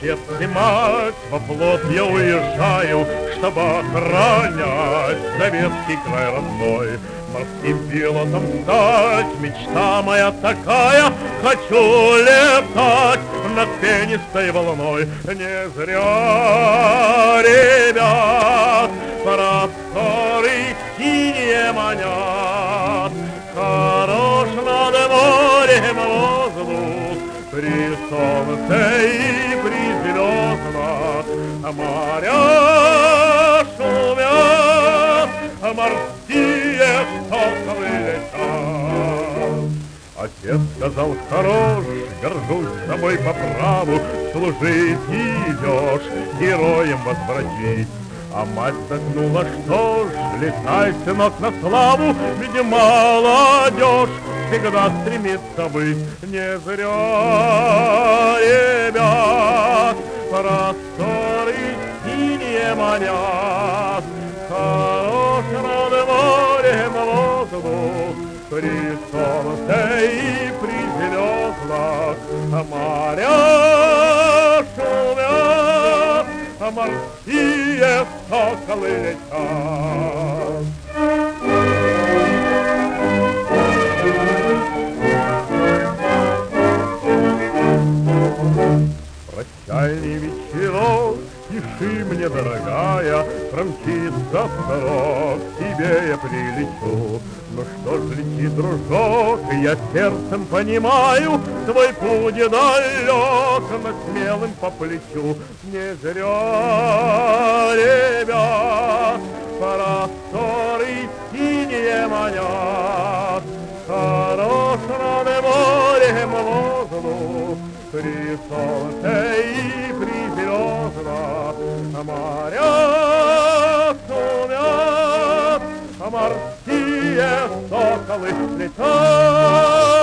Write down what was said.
отец и мать, во плот я уезжаю, чтобы охранять советский край родной. Морским пилотом стать, мечта моя такая, хочу летать над пенистой волной. Не зря, ребят, просторы синие манят, хорош над морем воздух, при солнце и при звездах. Моря шумят, морские соколы летят. Отец сказал: хорош, горжусь тобой по праву, служить идешь, героем возвратить. А мать загнула: что ж, летай, сынок, на славу, ведь молодежь всегда стремится быть. Не зря, ребят, просторы синие манят, хорош над морем воздух, при солнце и при звездах. Моря шумят, морские соколы летят. Прощальный вечерок, пиши мне, дорогая, промчится срок, к тебе я прилечу. Ну что ж, лети, дружок, я сердцем понимаю, твой путь далек, но смелым по плечу. Не зря, ребят, просторы синие манят, хорош над морем воздух, при солнце и при звездах. Моря шумят, морские соколы летят.